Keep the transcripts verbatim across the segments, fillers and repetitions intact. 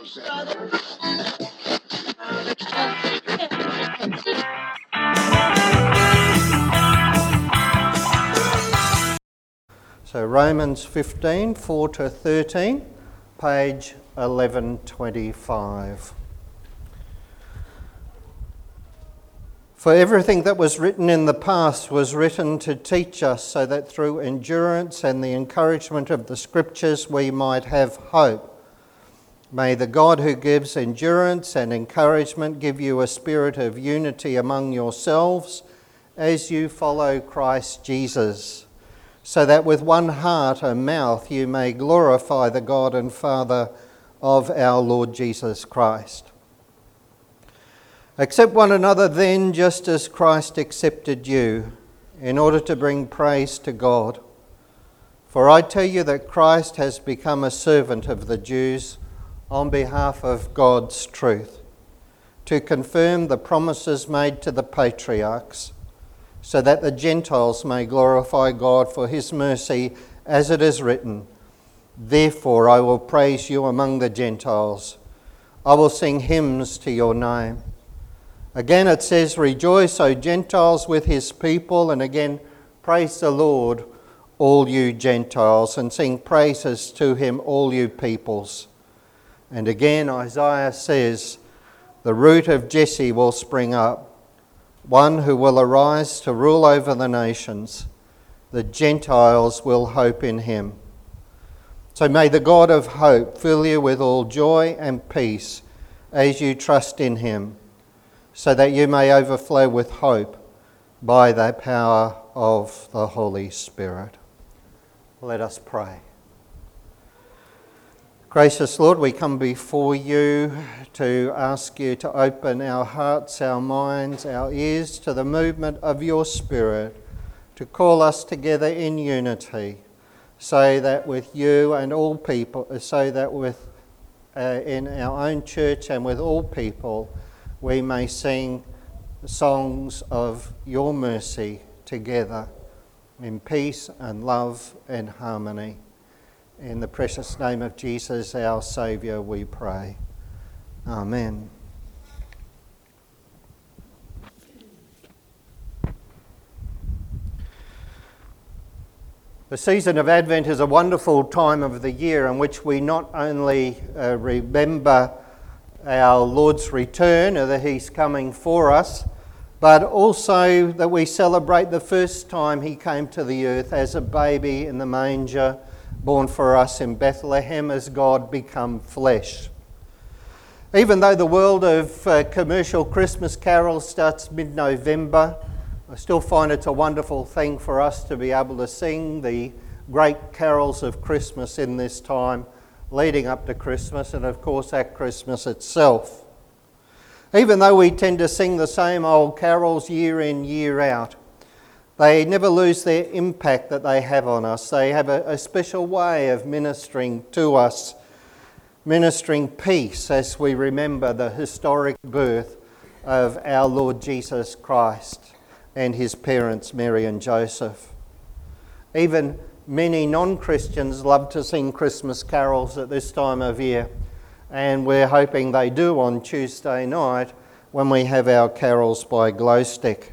So Romans fifteen, four to thirteen, page eleven twenty-five. For everything that was written in the past was written to teach us, so that through endurance and the encouragement of the Scriptures we might have hope. May the God who gives endurance and encouragement give you a spirit of unity among yourselves as you follow Christ Jesus, so that with one heart and mouth you may glorify the God and Father of our Lord Jesus Christ. Accept one another then, just as Christ accepted you, in order to bring praise to God. For I tell you that Christ has become a servant of the Jews on behalf of God's truth, to confirm the promises made to the patriarchs, so that the Gentiles may glorify God for his mercy, as it is written, "Therefore I will praise you among the Gentiles. I will sing hymns to your name." Again it says, "Rejoice, O Gentiles, with his people." And again, "Praise the Lord, all you Gentiles, and sing praises to him, all you peoples." And again Isaiah says, "The root of Jesse will spring up, one who will arise to rule over the nations. The Gentiles will hope in him." So may the God of hope fill you with all joy and peace as you trust in him, so that you may overflow with hope by the power of the Holy Spirit. Let us pray. Gracious Lord, we come before you to ask you to open our hearts, our minds, our ears to the movement of your Spirit, to call us together in unity, so that with you and all people, so that with uh, in our own church and with all people, we may sing songs of your mercy together in peace and love and harmony. In the precious name of Jesus, our Saviour, we pray. Amen. The season of Advent is a wonderful time of the year in which we not only uh, remember our Lord's return, or that he's coming for us, but also that we celebrate the first time he came to the earth as a baby in the manger, born for us in Bethlehem as God become flesh. Even though the world of uh, commercial Christmas carols starts mid-November, I still find it's a wonderful thing for us to be able to sing the great carols of Christmas in this time, leading up to Christmas, and of course at Christmas itself. Even though we tend to sing the same old carols year in, year out, they never lose their impact that they have on us. They have a, a special way of ministering to us, ministering peace as we remember the historic birth of our Lord Jesus Christ and his parents, Mary and Joseph. Even many non-Christians love to sing Christmas carols at this time of year, and we're hoping they do on Tuesday night when we have our carols by glow stick.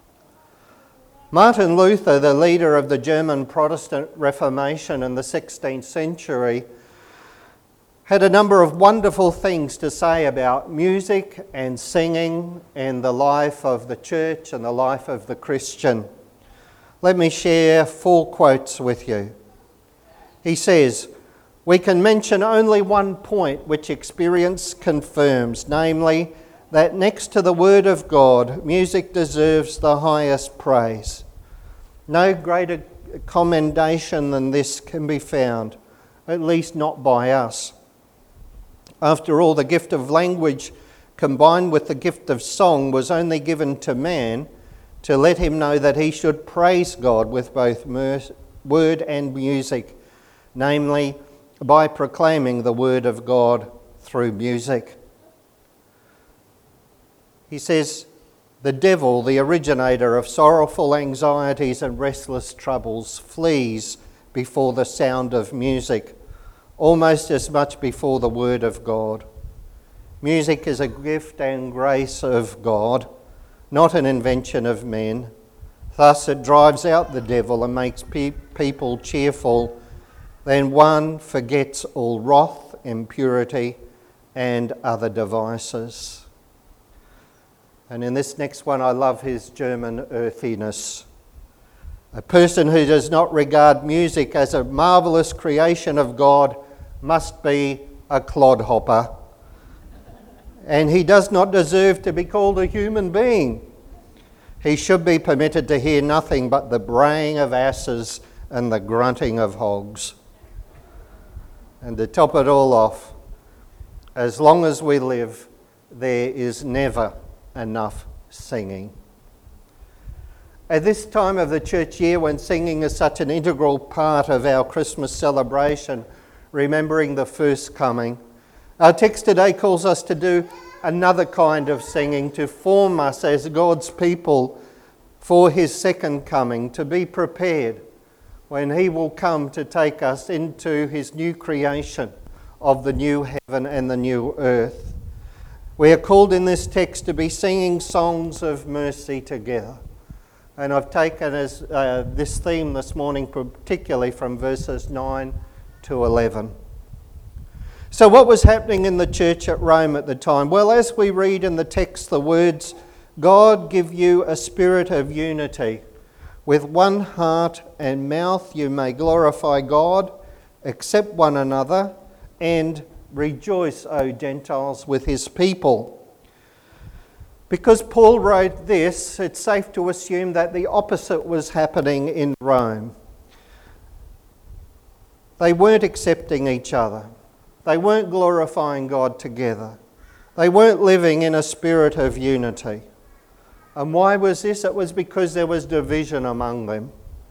Martin Luther, the leader of the German Protestant Reformation in the sixteenth century, had a number of wonderful things to say about music and singing and the life of the church and the life of the Christian. Let me share four quotes with you. He says, "We can mention only one point which experience confirms, namely that next to the Word of God, music deserves the highest praise. No greater commendation than this can be found, at least not by us. After all, the gift of language combined with the gift of song was only given to man to let him know that he should praise God with both word and music, namely by proclaiming the word of God through music." He says, "The devil, the originator of sorrowful anxieties and restless troubles, flees before the sound of music, almost as much before the word of God. Music is a gift and grace of God, not an invention of men. Thus it drives out the devil and makes pe- people cheerful. Then one forgets all wrath, impurity, and other devices. And in this next one, I love his German earthiness. A person who does not regard music as a marvellous creation of God must be a clodhopper. And he does not deserve to be called a human being. He should be permitted to hear nothing but the braying of asses and the grunting of hogs. And to top it all off, as long as we live, there is never enough singing. At this time of the church year, when singing is such an integral part of our Christmas celebration, remembering the first coming, our text today calls us to do another kind of singing, to form us as God's people for his second coming, to be prepared when he will come to take us into his new creation of the new heaven and the new earth. We are called in this text to be singing songs of mercy together. And I've taken as uh, this theme this morning particularly from verses nine to eleven. So what was happening in the church at Rome at the time? Well, as we read in the text the words, God give you a spirit of unity. With one heart and mouth you may glorify God, accept one another, and rejoice, O Gentiles, with his people. Because Paul wrote this, it's safe to assume that the opposite was happening in Rome. They weren't accepting each other. They weren't glorifying God together. They weren't living in a spirit of unity. And why was this? It was because there was division among them.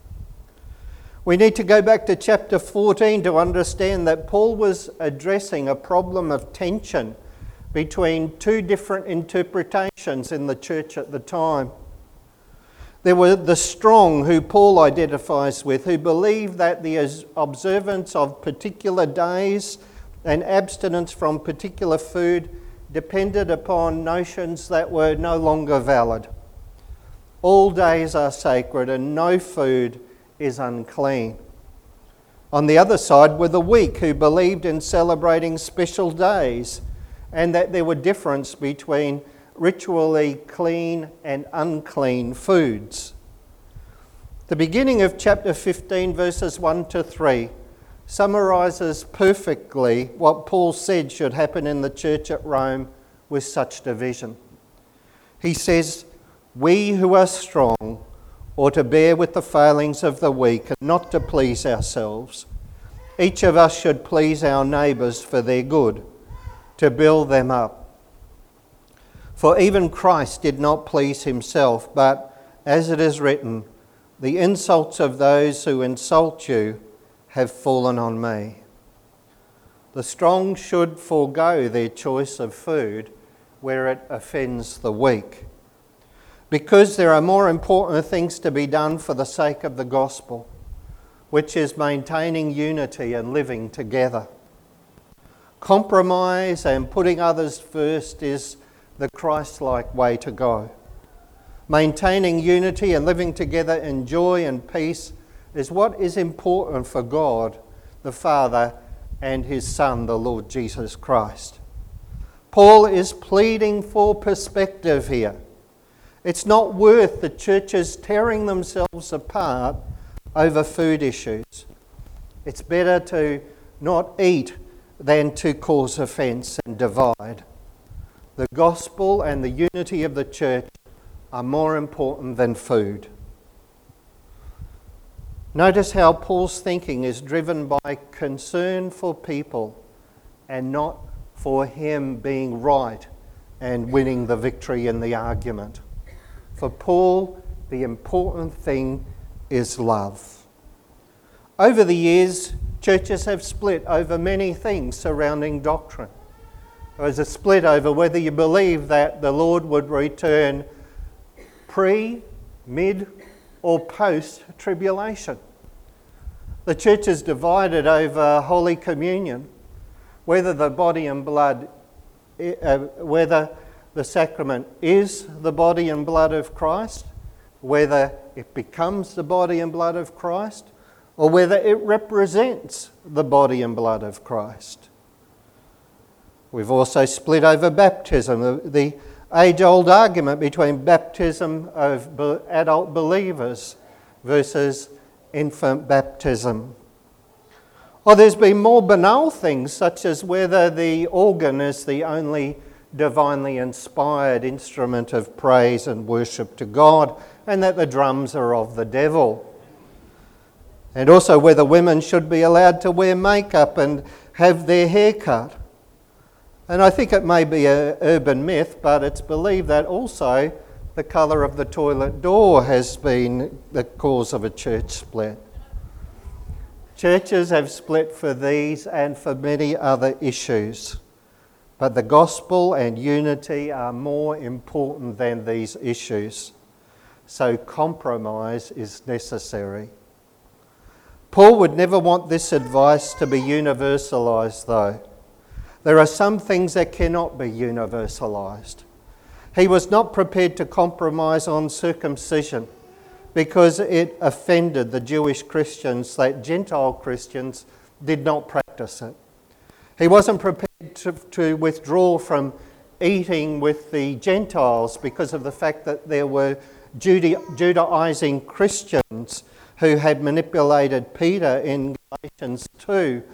We need to go back to chapter fourteen to understand that Paul was addressing a problem of tension between two different interpretations in the church at the time. There were the strong, who Paul identifies with, who believed that the observance of particular days and abstinence from particular food depended upon notions that were no longer valid. All days are sacred and no food is unclean. On the other side were the weak, who believed in celebrating special days and that there were differences between ritually clean and unclean foods. The beginning of chapter fifteen, verses one to three, summarises perfectly what Paul said should happen in the church at Rome with such division. He says, "We who are strong ought to bear with the failings of the weak and not to please ourselves. Each of us should please our neighbours for their good, to build them up. For even Christ did not please himself, but as it is written, the insults of those who insult you have fallen on me." The strong should forego their choice of food where it offends the weak, because there are more important things to be done for the sake of the gospel, which is maintaining unity and living together. Compromise and putting others first is the Christ-like way to go. Maintaining unity and living together in joy and peace is what is important for God, the Father, and his Son, the Lord Jesus Christ. Paul is pleading for perspective here. It's not worth the churches tearing themselves apart over food issues. It's better to not eat than to cause offence and divide. The gospel and the unity of the church are more important than food. Notice how Paul's thinking is driven by concern for people and not for him being right and winning the victory in the argument. For Paul, the important thing is love. Over the years, churches have split over many things surrounding doctrine. There was a split over whether you believe that the Lord would return pre, mid, or post-tribulation. The church is divided over Holy Communion, whether the body and blood uh, whether the sacrament is the body and blood of Christ, whether it becomes the body and blood of Christ, or whether it represents the body and blood of Christ. We've also split over baptism, the, the age-old argument between baptism of be- adult believers versus infant baptism. Or there's been more banal things, such as whether the organ is the only divinely inspired instrument of praise and worship to God, and that the drums are of the devil. And also whether women should be allowed to wear makeup and have their hair cut. And I think it may be an urban myth, but it's believed that also the colour of the toilet door has been the cause of a church split. Churches have split for these and for many other issues. But the gospel and unity are more important than these issues. So compromise is necessary. Paul would never want this advice to be universalised, though. There are some things that cannot be universalised. He was not prepared to compromise on circumcision because it offended the Jewish Christians that Gentile Christians did not practice it. He wasn't prepared to, to withdraw from eating with the Gentiles because of the fact that there were Juda- Judaizing Christians who had manipulated Peter in Galatians two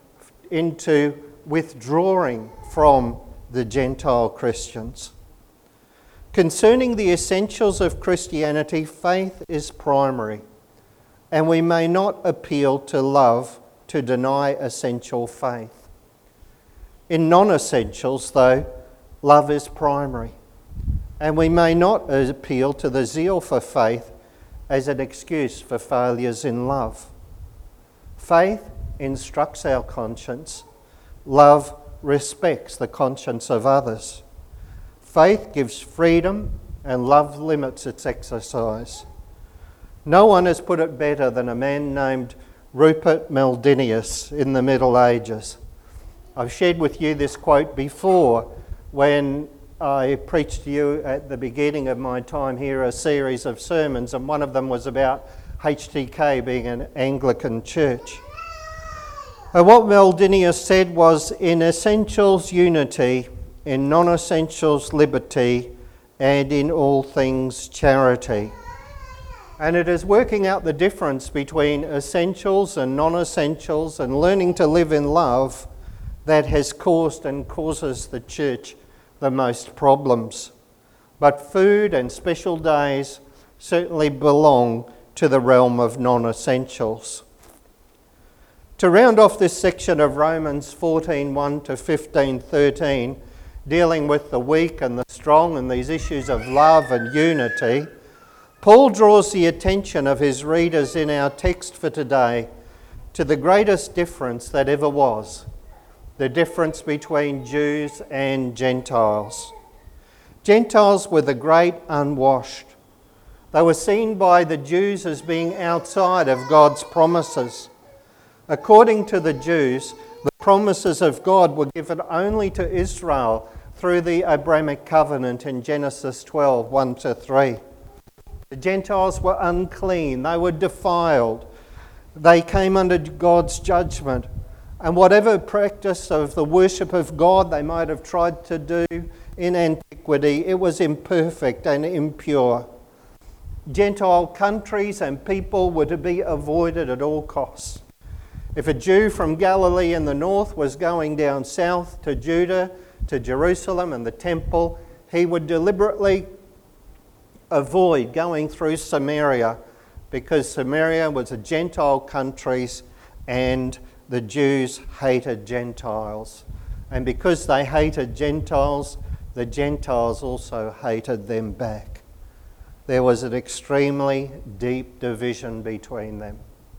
into withdrawing from the Gentile Christians. Concerning the essentials of Christianity, faith is primary, and we may not appeal to love to deny essential faith. In non-essentials, though, love is primary, and we may not appeal to the zeal for faith as an excuse for failures in love. Faith instructs our conscience. Love respects the conscience of others. Faith gives freedom, and love limits its exercise. No one has put it better than a man named Rupert Meldenius in the Middle Ages. I've shared with you this quote before when I preached to you at the beginning of my time here a series of sermons, and one of them was about H T K being an Anglican church. And what Meldenius said was, in essentials unity, in non-essentials liberty, and in all things charity. And it is working out the difference between essentials and non-essentials and learning to live in love that has caused and causes the church the most problems. But food and special days certainly belong to the realm of non-essentials. To round off this section of Romans fourteen one to fifteen thirteen, dealing with the weak and the strong and these issues of love and unity, Paul draws the attention of his readers in our text for today to the greatest difference that ever was, the difference between Jews and Gentiles. Gentiles were the great unwashed. They were seen by the Jews as being outside of God's promises. According to the Jews, the promises of God were given only to Israel through the Abrahamic covenant in Genesis twelve, one to three. The Gentiles were unclean, they were defiled, they came under God's judgment, and whatever practice of the worship of God they might have tried to do in antiquity, it was imperfect and impure. Gentile countries and people were to be avoided at all costs. If a Jew from Galilee in the north was going down south to Judah, to Jerusalem and the temple, he would deliberately avoid going through Samaria because Samaria was a Gentile country and the Jews hated Gentiles. And because they hated Gentiles, the Gentiles also hated them back. There was an extremely deep division between them.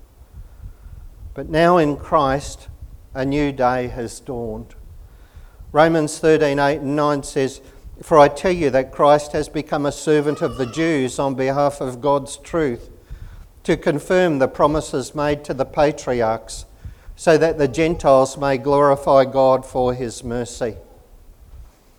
But now in Christ, a new day has dawned. Romans thirteen, eight and nine says, "For I tell you that Christ has become a servant of the Jews on behalf of God's truth, to confirm the promises made to the patriarchs, so that the Gentiles may glorify God for his mercy."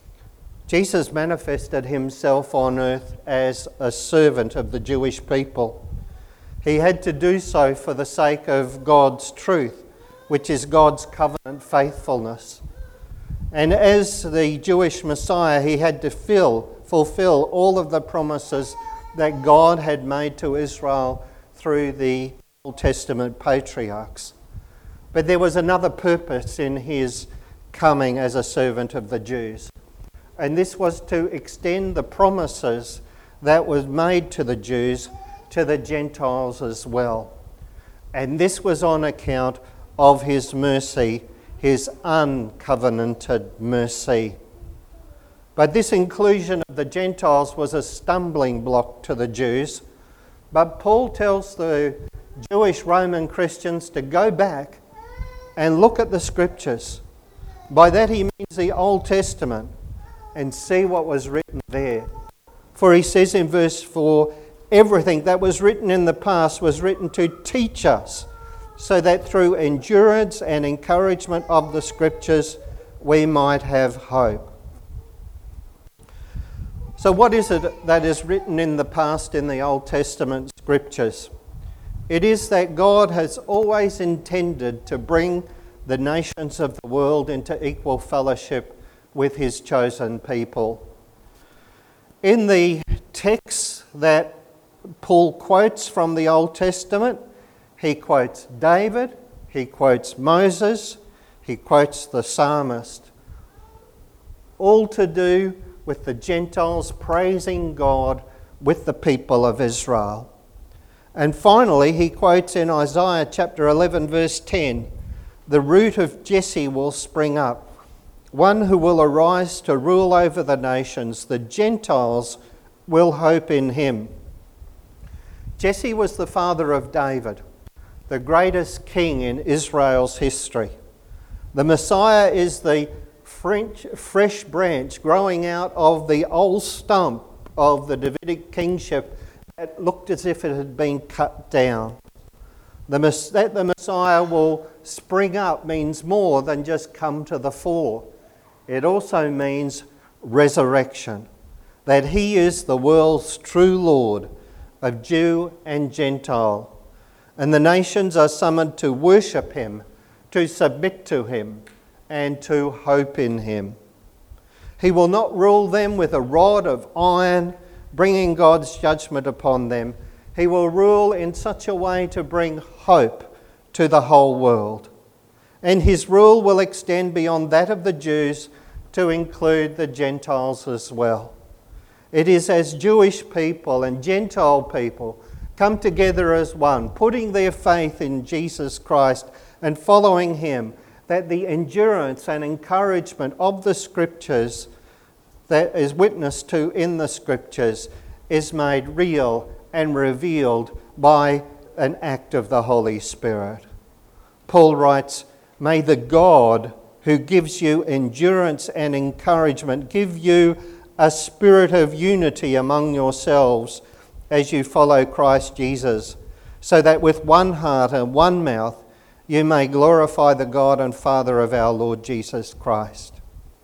Jesus manifested himself on earth as a servant of the Jewish people. He had to do so for the sake of God's truth, which is God's covenant faithfulness. And as the Jewish Messiah, he had to fill, fulfill all of the promises that God had made to Israel through the Old Testament patriarchs. But there was another purpose in his coming as a servant of the Jews. And this was to extend the promises that was made to the Jews to the Gentiles as well. And this was on account of his mercy, his uncovenanted mercy. But this inclusion of the Gentiles was a stumbling block to the Jews. But Paul tells the Jewish Roman Christians to go back and look at the Scriptures. By that he means the Old Testament, and see what was written there. For he says in verse four, everything that was written in the past was written to teach us, so that through endurance and encouragement of the Scriptures we might have hope. So what is it that is written in the past in the Old Testament Scriptures? It is that God has always intended to bring the nations of the world into equal fellowship with his chosen people. In the texts that Paul quotes from the Old Testament, he quotes David, he quotes Moses, he quotes the psalmist, all to do with the Gentiles praising God with the people of Israel. And finally, he quotes in Isaiah chapter eleven, verse ten, the root of Jesse will spring up, one who will arise to rule over the nations. The Gentiles will hope in him. Jesse was the father of David, the greatest king in Israel's history. The Messiah is the French, fresh branch growing out of the old stump of the Davidic kingship that looked as if it had been cut down. The, that the Messiah will spring up means more than just come to the fore. It also means resurrection, that he is the world's true Lord of Jew and Gentile. And the nations are summoned to worship him, to submit to him, and to hope in him. He will not rule them with a rod of iron, bringing God's judgment upon them. He will rule in such a way to bring hope to the whole world. And his rule will extend beyond that of the Jews to include the Gentiles as well. It is as Jewish people and Gentile people come together as one, putting their faith in Jesus Christ and following him, that the endurance and encouragement of the Scriptures that is witnessed to in the Scriptures is made real and revealed by an act of the Holy Spirit. Paul writes, may the God who gives you endurance and encouragement give you a spirit of unity among yourselves as you follow Christ Jesus, so that with one heart and one mouth you may glorify the God and Father of our Lord Jesus Christ.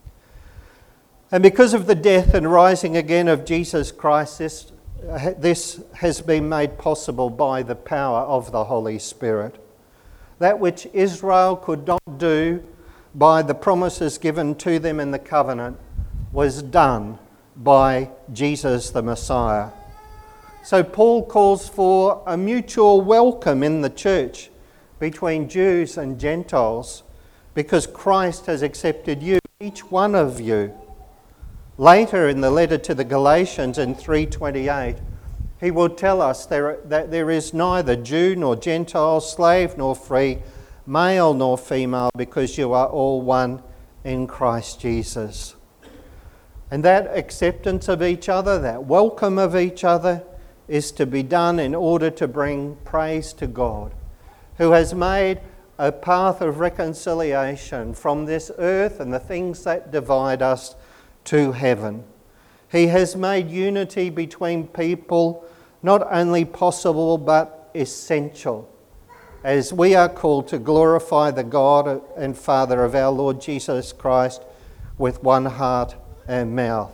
And because of the death and rising again of Jesus Christ, this, this has been made possible by the power of the Holy Spirit. That which Israel could not do by the promises given to them in the covenant was done by Jesus the Messiah. So Paul calls for a mutual welcome in the church between Jews and Gentiles, because Christ has accepted you, each one of you. Later in the letter to the Galatians in three twenty-eight, he will tell us there, that there is neither Jew nor Gentile, slave nor free, male nor female, because you are all one in Christ Jesus. And that acceptance of each other, that welcome of each other, is to be done in order to bring praise to God, who has made a path of reconciliation from this earth and the things that divide us to heaven. He has made unity between people not only possible but essential, as we are called to glorify the God and Father of our Lord Jesus Christ with one heart and mouth.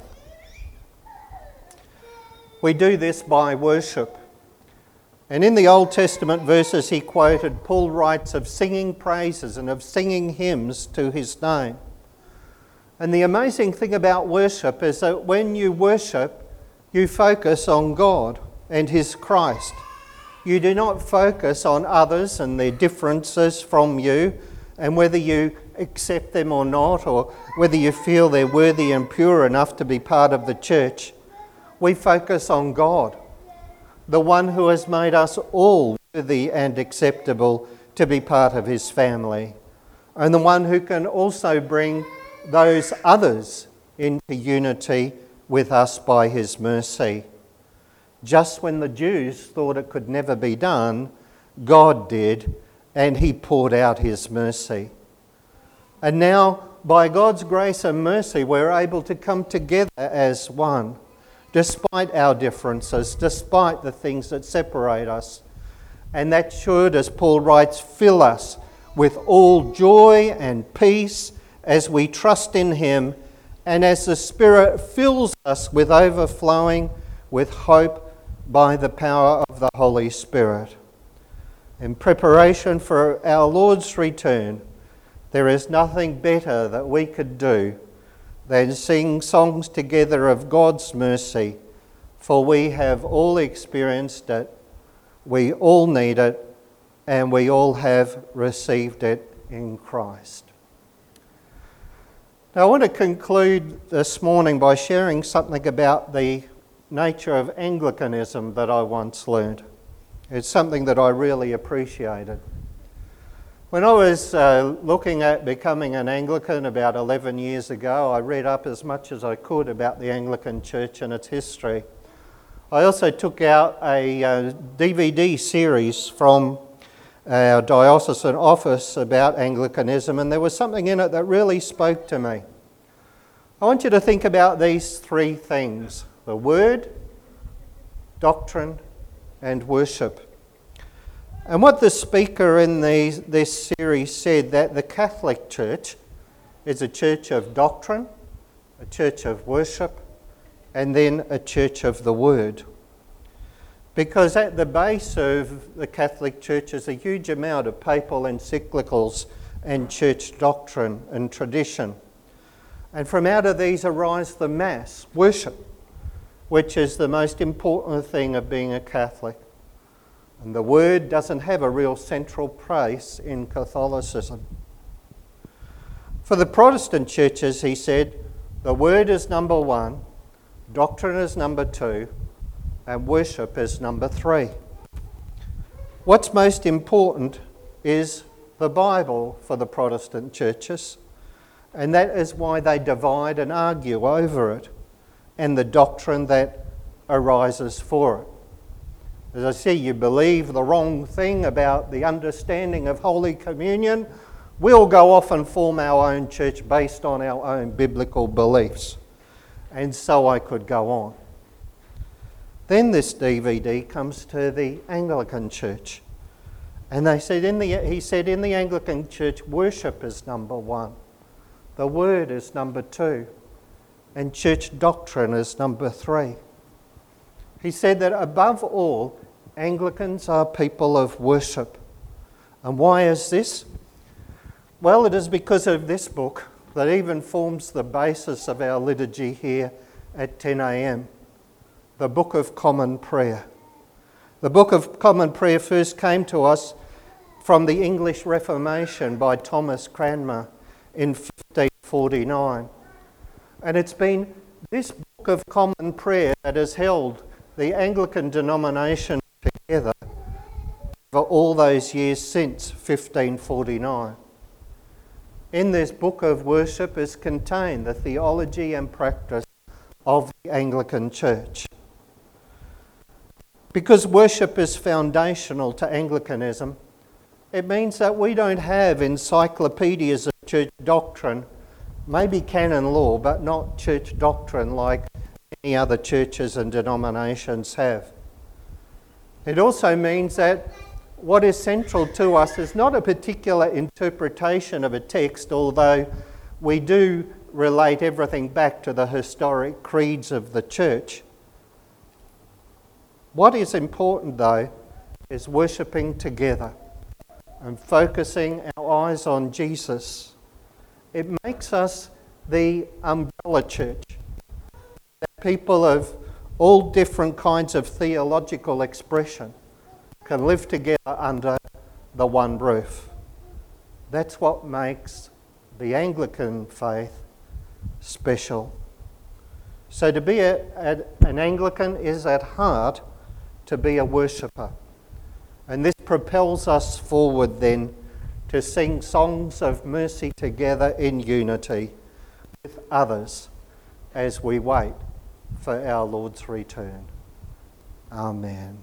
We do this by worship. And in the Old Testament verses he quoted, Paul writes of singing praises and of singing hymns to his name. And the amazing thing about worship is that when you worship, you focus on God and his Christ. You do not focus on others and their differences from you and whether you accept them or not, or whether you feel they're worthy and pure enough to be part of the church. We focus on God, the one who has made us all worthy and acceptable to be part of his family, and the one who can also bring those others into unity with us by his mercy. Just when the Jews thought it could never be done, God did, and he poured out his mercy. And now, by God's grace and mercy, we're able to come together as one, despite our differences, despite the things that separate us. And that should, as Paul writes, fill us with all joy and peace as we trust in him, and as the Spirit fills us with overflowing with hope by the power of the Holy Spirit. In preparation for our Lord's return, there is nothing better that we could do than sing songs together of God's mercy, for we have all experienced it, we all need it, and we all have received it in Christ. Now, I want to conclude this morning by sharing something about the nature of Anglicanism that I once learned. It's something that I really appreciated. When I was uh, looking at becoming an Anglican about eleven years ago, I read up as much as I could about the Anglican Church and its history. I also took out a uh, D V D series from our diocesan office about Anglicanism, and there was something in it that really spoke to me. I want you to think about these three things: the Word, doctrine, and worship. And what the speaker in these, this series said, that the Catholic Church is a church of doctrine, a church of worship, and then a church of the Word. Because at the base of the Catholic Church is a huge amount of papal encyclicals and church doctrine and tradition. And from out of these arise the Mass, worship, which is the most important thing of being a Catholic. And the Word doesn't have a real central place in Catholicism. For the Protestant churches, he said, the Word is number one, doctrine is number two, and worship is number three. What's most important is the Bible for the Protestant churches, and that is why they divide and argue over it, and the doctrine that arises for it. As I say, you believe the wrong thing about the understanding of Holy Communion, we'll go off and form our own church based on our own biblical beliefs. And so I could go on. Then this D V D comes to the Anglican Church. And they said in the, he said, in the Anglican Church, worship is number one. The Word is number two. And church doctrine is number three. He said that above all, Anglicans are people of worship. And why is this? Well, it is because of this book that even forms the basis of our liturgy here at ten a.m. The Book of Common Prayer. The Book of Common Prayer first came to us from the English Reformation by Thomas Cranmer in fifteen forty-nine. And it's been this Book of Common Prayer that has held the Anglican denomination together for all those years since fifteen forty-nine. In this book of worship is contained the theology and practice of the Anglican Church. Because worship is foundational to Anglicanism, it means that we don't have encyclopedias of church doctrine, maybe canon law, but not church doctrine like many other churches and denominations have. It also means that what is central to us is not a particular interpretation of a text, although we do relate everything back to the historic creeds of the church. What is important, though, is worshipping together and focusing our eyes on Jesus. It makes us the umbrella church, that people of all different kinds of theological expression can live together under the one roof. That's what makes the Anglican faith special. So to be a, a, an Anglican is at heart to be a worshipper. And this propels us forward then to sing songs of mercy together in unity with others as we wait for our Lord's return. Amen.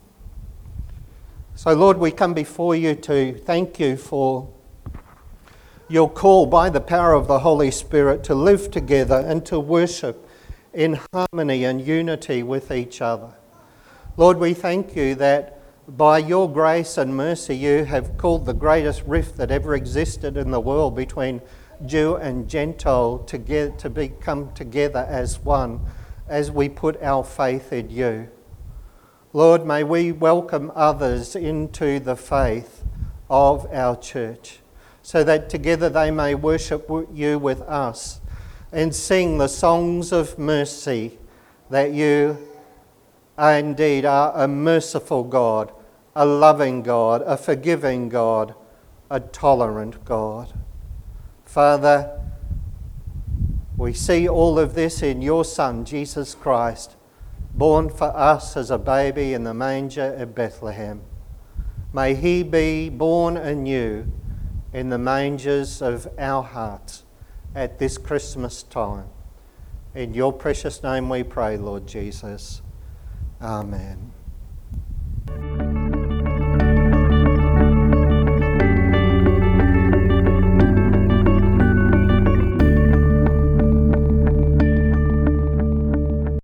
So Lord, we come before you to thank you for your call by the power of the Holy Spirit to live together and to worship in harmony and unity with each other. Lord, we thank you that by your grace and mercy you have called the greatest rift that ever existed in the world between Jew and Gentile to, get, to become together as one as we put our faith in you. Lord, may we welcome others into the faith of our church so that together they may worship you with us and sing the songs of mercy that you indeed are a merciful God, a loving God, a forgiving God, a tolerant God. Father, we see all of this in your Son, Jesus Christ, born for us as a baby in the manger at Bethlehem. May he be born anew in the mangers of our hearts at this Christmas time. In your precious name we pray, Lord Jesus. Amen.